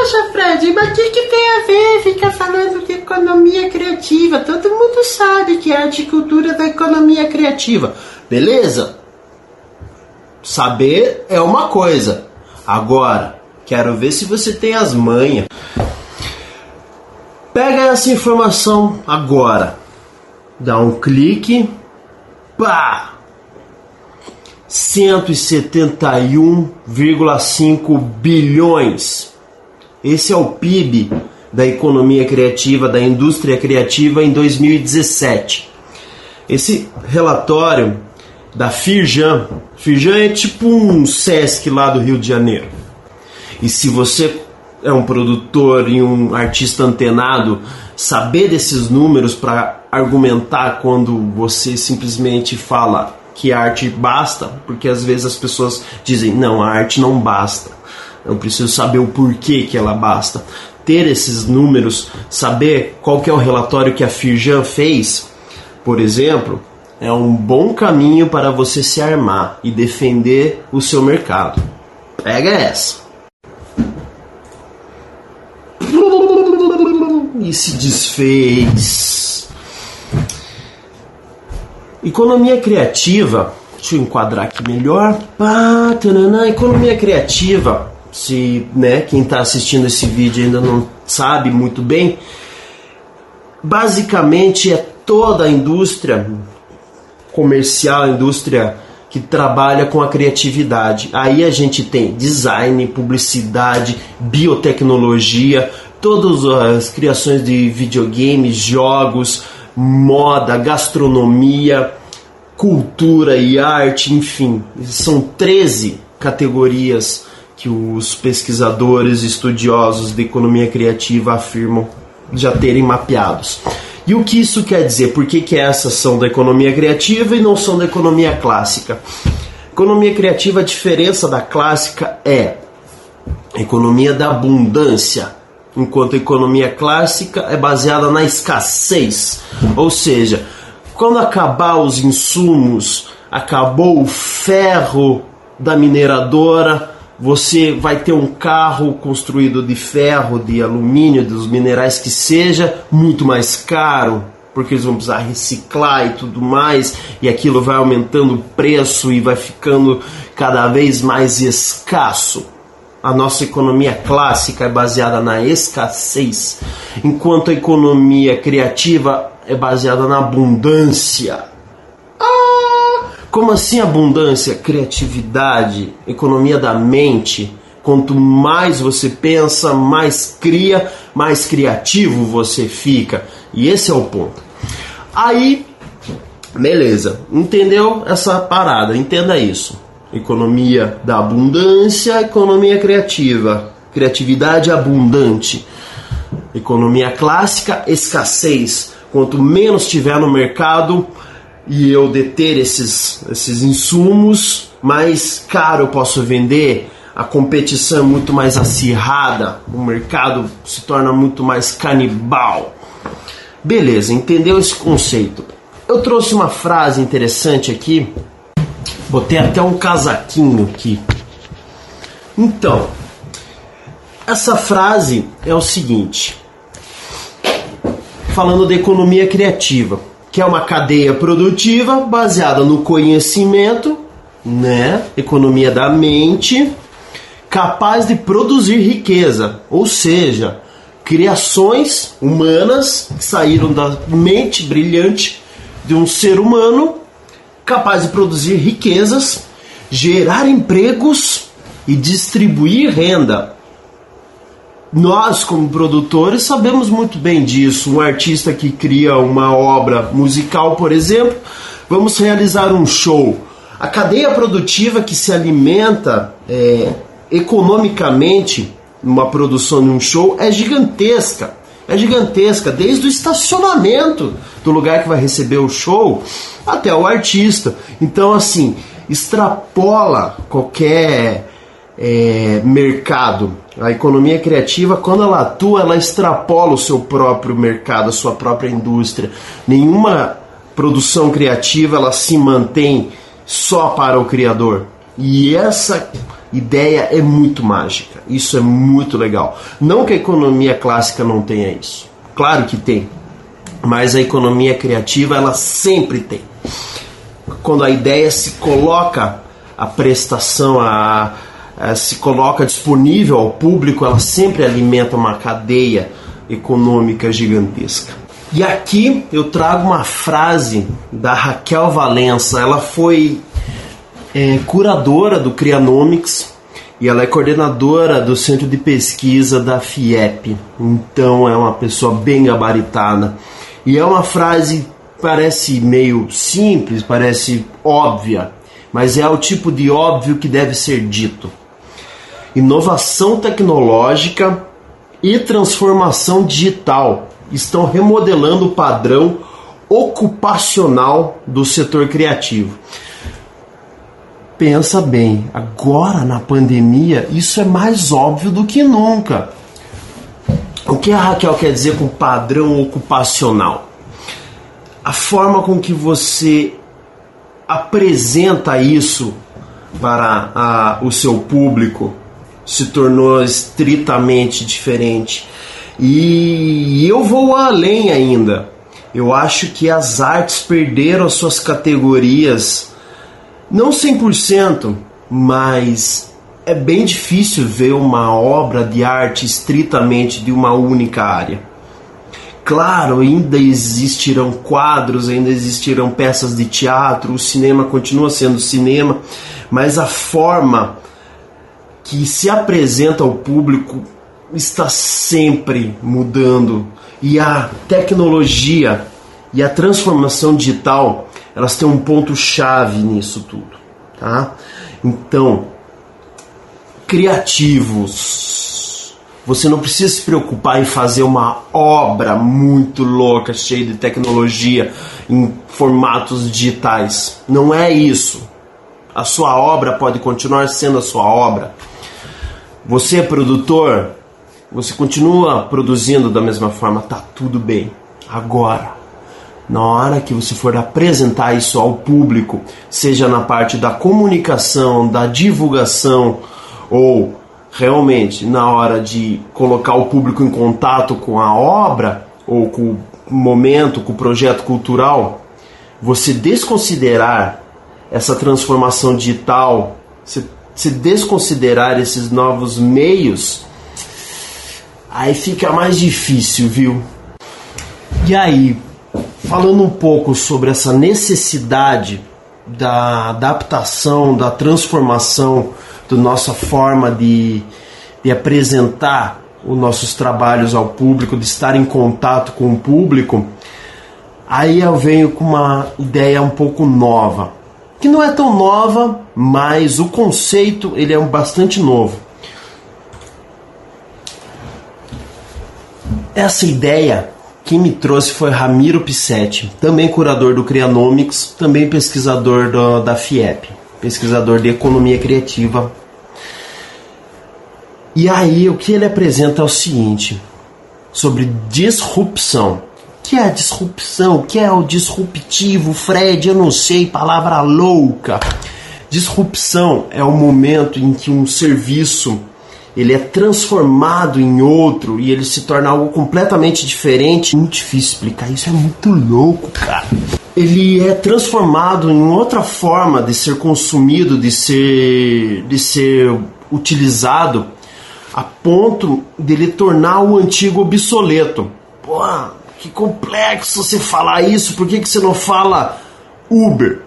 Poxa, Fred, mas o que tem a ver ficar falando de economia criativa? Todo mundo sabe que a arte e cultura da economia criativa. Beleza? Saber é uma coisa. Agora, quero ver se você tem as manhas. Pega essa informação agora. Dá um clique. Pá! 171,5 bilhões. Esse é o PIB da economia criativa, da indústria criativa em 2017. Esse relatório da Firjan é tipo um Sesc lá do Rio de Janeiro. E se você é um produtor e um artista antenado, saber desses números para argumentar quando você simplesmente fala que a arte basta, porque às vezes as pessoas dizem, não, a arte não basta. Eu preciso saber o porquê que ela basta. Ter esses números, saber qual que é o relatório que a Firjan fez, por exemplo, é um bom caminho para você se armar e defender o seu mercado. Pega essa. E se desfez. Economia criativa, deixa eu enquadrar aqui melhor. Economia criativa, se quem está assistindo esse vídeo ainda não sabe muito bem, basicamente é toda a indústria comercial, a indústria que trabalha com a criatividade. Aí a gente tem design, publicidade, biotecnologia, todas as criações de videogames, jogos, moda, gastronomia, cultura e arte, enfim. São 13 categorias que os pesquisadores estudiosos de economia criativa afirmam já terem mapeados. E o que isso quer dizer? Por que essas são da economia criativa e não são da economia clássica? Economia criativa, a diferença da clássica é a economia da abundância, enquanto a economia clássica é baseada na escassez. Ou seja, quando acabar os insumos, acabou o ferro da mineradora, você vai ter um carro construído de ferro, de alumínio, dos minerais que seja, muito mais caro, porque eles vão precisar reciclar e tudo mais, e aquilo vai aumentando o preço e vai ficando cada vez mais escasso. A nossa economia clássica é baseada na escassez, enquanto a economia criativa é baseada na abundância. Como assim abundância? Criatividade, economia da mente. Quanto mais você pensa, mais cria, mais criativo você fica. E esse é o ponto. Aí, beleza, entendeu essa parada? Entenda isso. Economia da abundância, economia criativa. Criatividade abundante. Economia clássica, escassez. Quanto menos tiver no mercado e eu deter esses insumos, mais caro eu posso vender. A competição é muito mais acirrada, o mercado se torna muito mais canibal. Beleza, entendeu esse conceito? Eu trouxe uma frase interessante aqui, botei até um casaquinho aqui. Então, essa frase é o seguinte, falando de economia criativa, que é uma cadeia produtiva baseada no conhecimento, economia da mente, capaz de produzir riqueza, ou seja, criações humanas que saíram da mente brilhante de um ser humano, capaz de produzir riquezas, gerar empregos e distribuir renda. Nós, como produtores, sabemos muito bem disso. Um artista que cria uma obra musical, por exemplo, vamos realizar um show. A cadeia produtiva que se alimenta economicamente numa produção de um show é gigantesca. É gigantesca, desde o estacionamento do lugar que vai receber o show até o artista. Então, assim, extrapola qualquer mercado. A economia criativa, quando ela atua, ela extrapola o seu próprio mercado, a sua própria indústria. Nenhuma produção criativa ela se mantém só para o criador. E essa Ideia é muito mágica, isso é muito legal. Não que a economia clássica não tenha isso, claro que tem, mas a economia criativa ela sempre tem. Quando a ideia se coloca à prestação, se coloca disponível ao público, ela sempre alimenta uma cadeia econômica gigantesca. E aqui eu trago uma frase da Raquel Valença. Ela foi curadora do Crianomics e ela é coordenadora do centro de pesquisa da FIEP. Então é uma pessoa bem gabaritada. E é uma frase, parece meio simples, parece óbvia, mas é o tipo de óbvio que deve ser dito. Inovação tecnológica e transformação digital estão remodelando o padrão ocupacional do setor criativo. Pensa bem, agora na pandemia isso é mais óbvio do que nunca. O que a Raquel quer dizer com padrão ocupacional? A forma com que você apresenta isso para o seu público se tornou estritamente diferente. E eu vou além ainda. Eu acho que as artes perderam as suas categorias, não 100%, mas é bem difícil ver uma obra de arte estritamente de uma única área. Claro, ainda existirão quadros, ainda existirão peças de teatro, o cinema continua sendo cinema, mas a forma que se apresenta ao público está sempre mudando. E a tecnologia e a transformação digital, elas têm um ponto-chave nisso tudo, tá? Então, criativos, você não precisa se preocupar em fazer uma obra muito louca, cheia de tecnologia, em formatos digitais. Não é isso. A sua obra pode continuar sendo a sua obra. Você é produtor, você continua produzindo da mesma forma, tá tudo bem. Agora, na hora que você for apresentar isso ao público, seja na parte da comunicação, da divulgação, ou realmente na hora de colocar o público em contato com a obra, ou com o momento, com o projeto cultural, você desconsiderar essa transformação digital, se desconsiderar esses novos meios, aí fica mais difícil, viu? E aí, falando um pouco sobre essa necessidade da adaptação, da transformação da nossa forma de apresentar os nossos trabalhos ao público, de estar em contato com o público, aí eu venho com uma ideia um pouco nova, que não é tão nova, mas o conceito ele é bastante novo. Essa ideia quem me trouxe foi Ramiro Pissetti, também curador do Crianomics, também pesquisador da FIEP, pesquisador de economia criativa. E aí o que ele apresenta é o seguinte, sobre disrupção. O que é a disrupção? O que é o disruptivo? Fred, eu não sei, palavra louca. Disrupção é o momento em que um serviço ele é transformado em outro e ele se torna algo completamente diferente. Muito difícil explicar, isso é muito louco, cara. Ele é transformado em outra forma de ser consumido, de ser utilizado, a ponto de ele tornar o antigo obsoleto. Pô, que complexo você falar isso, por que você não fala Uber,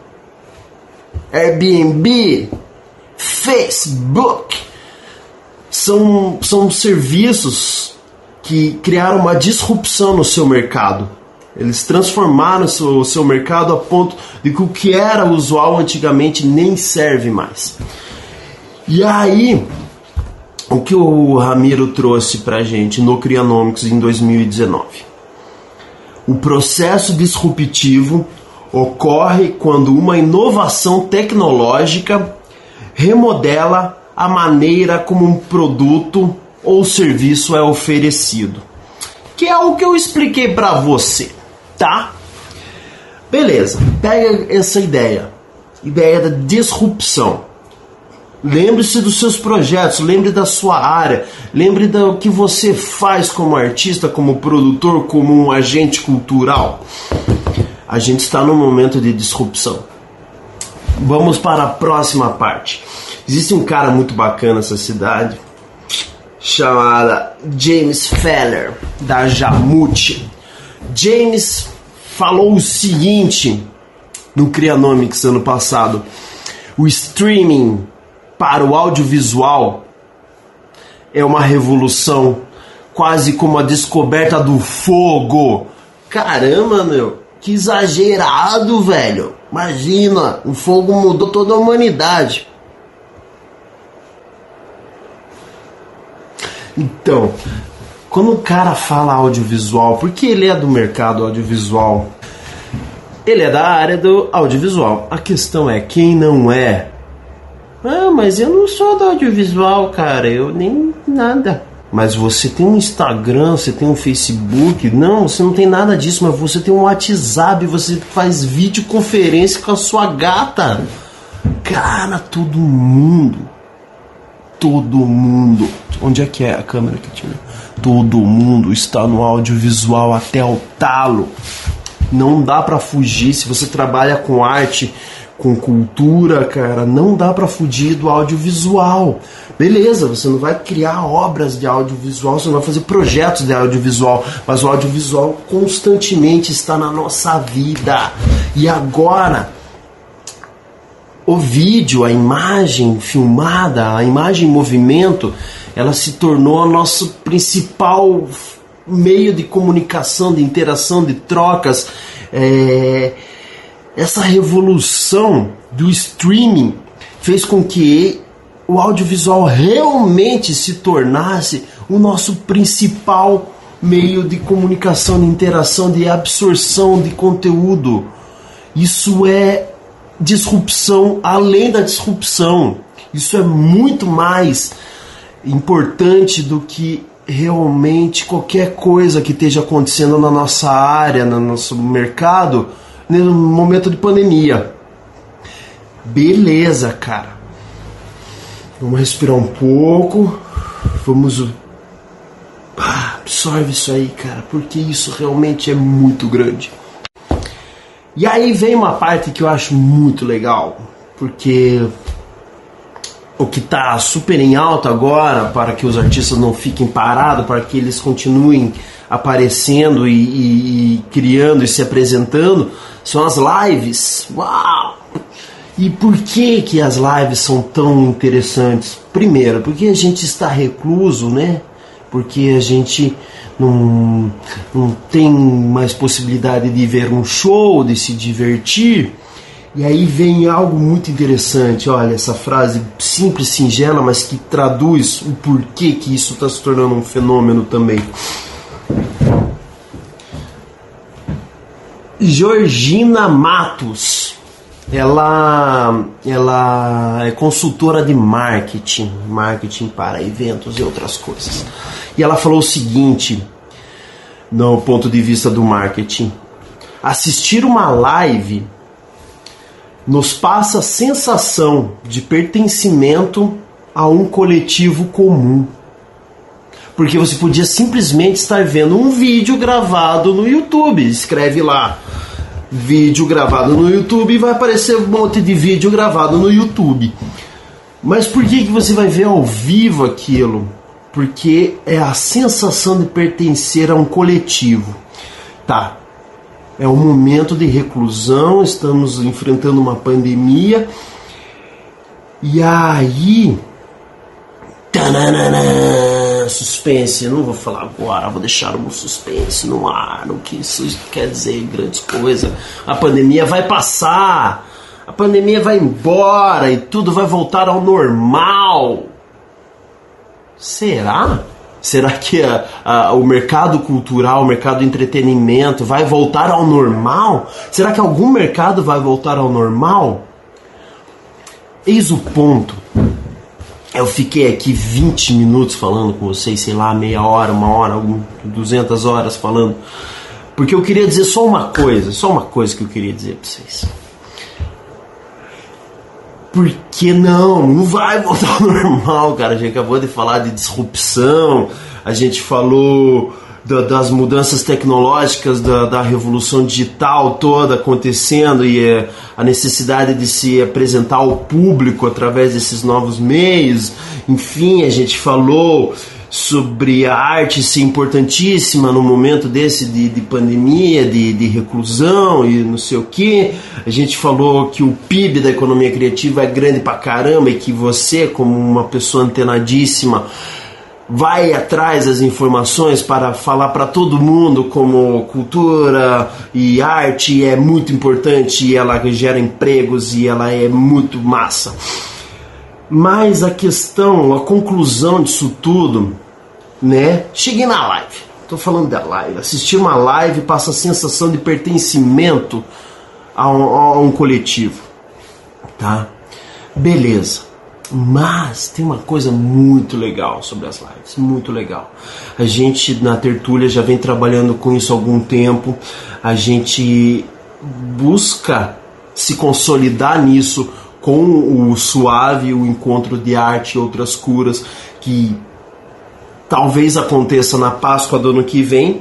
Airbnb, Facebook? São serviços que criaram uma disrupção no seu mercado. Eles transformaram o seu mercado a ponto de que o que era usual antigamente nem serve mais. E aí, o que o Ramiro trouxe pra gente no Crianomics em 2019? O processo disruptivo ocorre quando uma inovação tecnológica remodela a maneira como um produto ou serviço é oferecido. Que é o que eu expliquei pra você, tá? Beleza, pega essa ideia da disrupção. Lembre-se dos seus projetos, lembre da sua área, lembre do que você faz como artista, como produtor, como um agente cultural. A gente está num momento de disrupção. Vamos para a próxima parte. Existe um cara muito bacana nessa cidade, chamada James Feller, da Jamute. James falou o seguinte no Crianomics ano passado: o streaming para o audiovisual é uma revolução, quase como a descoberta do fogo. Caramba, meu, que exagerado, velho. Imagina, o fogo mudou toda a humanidade. Então, quando o cara fala audiovisual, porque ele é do mercado audiovisual, ele é da área do audiovisual. A questão é, quem não é? Ah, mas eu não sou do audiovisual, cara, eu nem nada. Mas você tem um Instagram, você tem um Facebook. Não, você não tem nada disso, mas você tem um WhatsApp, você faz videoconferência com a sua gata. Cara, todo mundo. Onde é que é a câmera que tinha? Todo mundo está no audiovisual até o talo. Não dá pra fugir. Se você trabalha com arte, com cultura, cara, não dá pra fugir do audiovisual. Beleza, você não vai criar obras de audiovisual, você não vai fazer projetos de audiovisual, mas o audiovisual constantemente está na nossa vida. E agora, o vídeo, a imagem filmada, a imagem em movimento, ela se tornou o nosso principal meio de comunicação, de interação, de trocas. Essa revolução do streaming fez com que o audiovisual realmente se tornasse o nosso principal meio de comunicação, de interação, de absorção de conteúdo. Isso é disrupção além da disrupção. Isso é muito mais importante do que realmente qualquer coisa que esteja acontecendo na nossa área, no nosso mercado, no momento de pandemia. Beleza, cara. Vamos respirar um pouco. Vamos... absorve isso aí, cara, porque isso realmente é muito grande. E aí vem uma parte que eu acho muito legal, porque o que está super em alta agora, para que os artistas não fiquem parados, para que eles continuem aparecendo e criando e se apresentando, são as lives. Uau! E por que as lives são tão interessantes? Primeiro, porque a gente está recluso, né? Porque a gente não tem mais possibilidade de ver um show, de se divertir. E aí vem algo muito interessante. Olha, essa frase simples, singela, mas que traduz o porquê que isso está se tornando um fenômeno também. Georgina Matos, ela é consultora de marketing para eventos e outras coisas. E ela falou o seguinte, no ponto de vista do marketing: assistir uma live nos passa a sensação de pertencimento a um coletivo comum. Porque você podia simplesmente estar vendo um vídeo gravado no YouTube. Escreve lá, vídeo gravado no YouTube, e vai aparecer um monte de vídeo gravado no YouTube. Mas por que você vai ver ao vivo aquilo? Porque é a sensação de pertencer a um coletivo. Tá, é um momento de reclusão, estamos enfrentando uma pandemia. E aí... tananana, suspense, eu não vou falar agora, vou deixar um suspense no ar, o que isso quer dizer grandes coisas. A pandemia vai passar, a pandemia vai embora e tudo vai voltar ao normal. Será? Será que o mercado cultural, o mercado do entretenimento vai voltar ao normal? Será que algum mercado vai voltar ao normal? Eis o ponto. Eu fiquei aqui 20 minutos falando com vocês, sei lá, meia hora, 1 hora, 200 horas falando, porque eu queria dizer só uma coisa que eu queria dizer para vocês. Porque não vai voltar ao normal, cara. A gente acabou de falar de disrupção, a gente falou das mudanças tecnológicas, da revolução digital toda acontecendo e a necessidade de se apresentar ao público através desses novos meios. Enfim, a gente falou sobre a arte ser importantíssima no momento desse de pandemia, de reclusão e não sei o que. A gente falou que o PIB da economia criativa é grande pra caramba e que você, como uma pessoa antenadíssima, vai atrás das informações para falar para todo mundo como cultura e arte é muito importante e ela gera empregos e ela é muito massa. Mas a questão, a conclusão disso tudo, né? Cheguei na live, tô falando da live, assistir uma live passa a sensação de pertencimento a um coletivo, tá? Beleza. Mas tem uma coisa muito legal sobre as lives, muito legal. A gente na Tertúlia já vem trabalhando com isso há algum tempo. A gente busca se consolidar nisso com o Suave, o encontro de arte e outras curas, que talvez aconteça na Páscoa do ano que vem.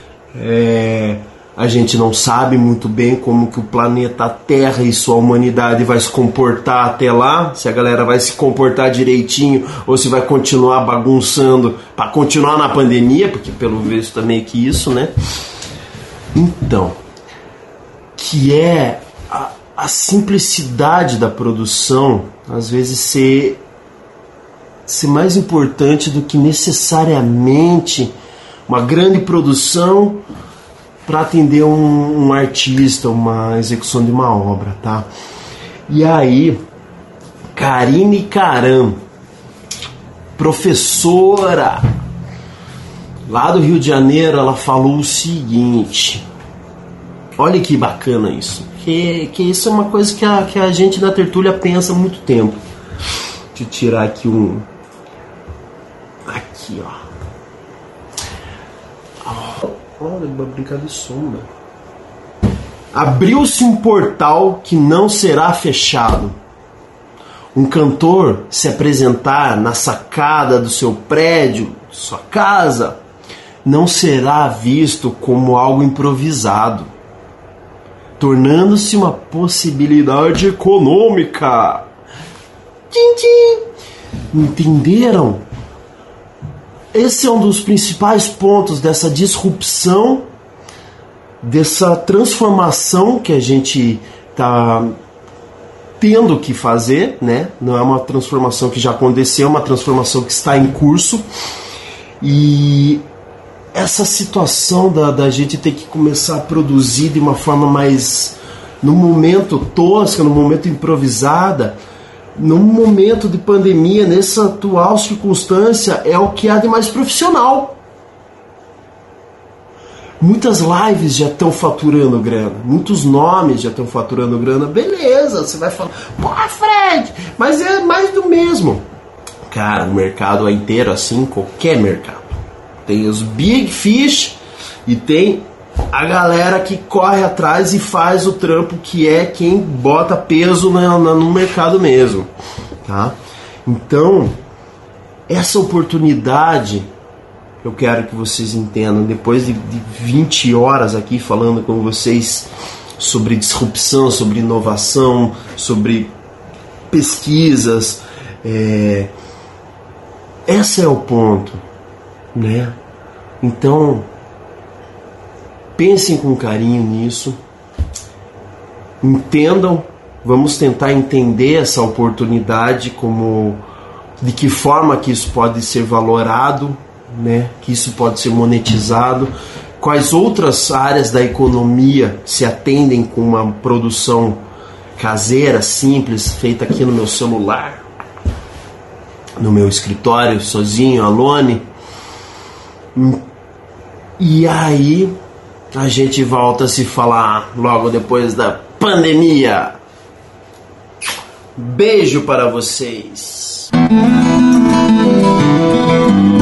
A gente não sabe muito bem como que o planeta Terra e sua humanidade vai se comportar até lá, se a galera vai se comportar direitinho ou se vai continuar bagunçando para continuar na pandemia, porque pelo visto tá meio que isso, né? Então, que é a simplicidade da produção, às vezes ser mais importante do que necessariamente uma grande produção para atender um artista, uma execução de uma obra, tá? E aí, Karine Caram, professora lá do Rio de Janeiro, ela falou o seguinte: olha que bacana isso, que isso é uma coisa que a gente da Tertúlia pensa há muito tempo. Deixa eu tirar aqui aqui, ó. Olha, uma brincadeira de sombra. Abriu-se um portal que não será fechado. Um cantor se apresentar na sacada do seu prédio, sua casa, não será visto como algo improvisado, tornando-se uma possibilidade econômica. Tchim, tchim. Entenderam? Esse é um dos principais pontos dessa disrupção, dessa transformação que a gente está tendo que fazer, né? Não é uma transformação que já aconteceu, é uma transformação que está em curso. E essa situação da gente ter que começar a produzir de uma forma mais, no momento tosca, no momento improvisada, num momento de pandemia, nessa atual circunstância, é o que há de mais profissional. Muitas lives já estão faturando grana, muitos nomes já estão faturando grana. Beleza, você vai falar, pô, Fred, mas é mais do mesmo. Cara, o mercado é inteiro assim, qualquer mercado. Tem os big fish e tem a galera que corre atrás e faz o trampo, que é quem bota peso no mercado mesmo, tá? Então, essa oportunidade, eu quero que vocês entendam, depois de 20 horas aqui falando com vocês sobre disrupção, sobre inovação, sobre pesquisas, esse é o ponto, né? Então, pensem com carinho nisso, entendam, vamos tentar entender essa oportunidade, como, de que forma que isso pode ser valorado, né? Que isso pode ser monetizado, quais outras áreas da economia se atendem com uma produção caseira, simples, feita aqui no meu celular, no meu escritório, sozinho, alone. E aí a gente volta a se falar logo depois da pandemia. Beijo para vocês.